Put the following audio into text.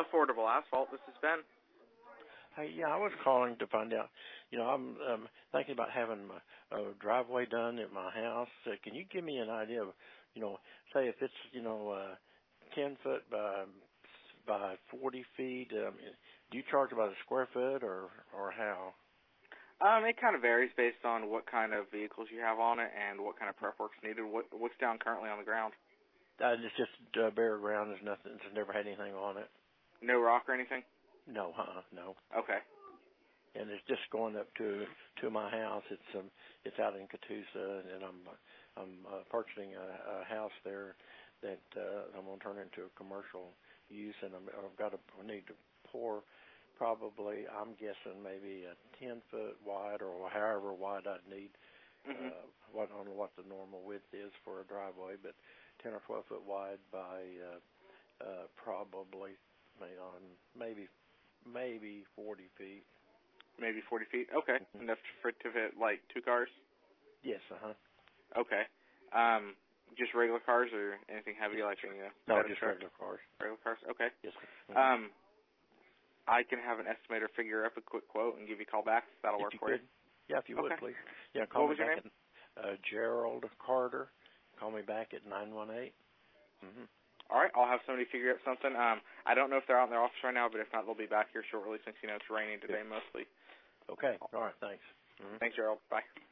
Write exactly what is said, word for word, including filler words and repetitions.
Affordable Asphalt. This is Ben. Hey, yeah, I was calling to find out. You know, I'm um, thinking about having my uh, driveway done at my house. Uh, can you give me an idea of, you know, say if it's, you know, uh, ten foot by by forty feet? Um, do you charge about a square foot or or how? Um, it kind of varies based on what kind of vehicles you have on it and what kind of prep work's needed. What, what's down currently on the ground? Uh, it's just uh, bare ground. There's nothing. It's never had anything on it. No rock or anything? No, uh, no. Okay. And it's just going up to to my house. It's um it's out in Catoosa, and I'm I'm uh, purchasing a, a house there that uh, I'm gonna turn into a commercial use, and I'm, I've got to I need to pour probably I'm guessing maybe a ten foot wide or however wide I'd need. Mhm. Uh, what I don't know what the normal width is for a driveway, but ten or twelve foot wide by uh, uh, probably maybe on maybe maybe forty feet. Maybe forty feet. Okay. Mm-hmm. Enough for it to fit like two cars. Yes, uh huh. Okay. Um, just regular cars or anything heavy Just, like you know? no, just regular cars. Regular cars. Okay. Yes, sir. Mm-hmm. Um, I can have an estimator figure up a quick quote and give you a call back. That'll If work you for could, you. yeah, if you would, Okay. please. Yeah, call What me was your back name? at uh, Gerald Carter. Call me back at nine one eight. Mm-hmm. All right, I'll have somebody figure out something. Um, I don't know if they're out in their office right now, but if not, they'll be back here shortly since, you know, it's raining today mostly. Okay. All right. Thanks. Mm-hmm. Thanks, Gerald. Bye.